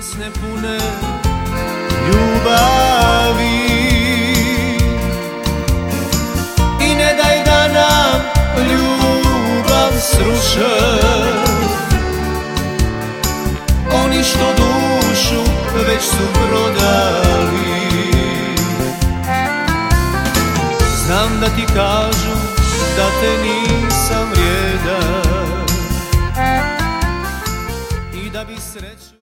usne pune ljubavi. I ne daj da nam ljubav sruše oni što dušu već su prodali. Znam da ti kažu da te nisam vrijedan i da bi sreću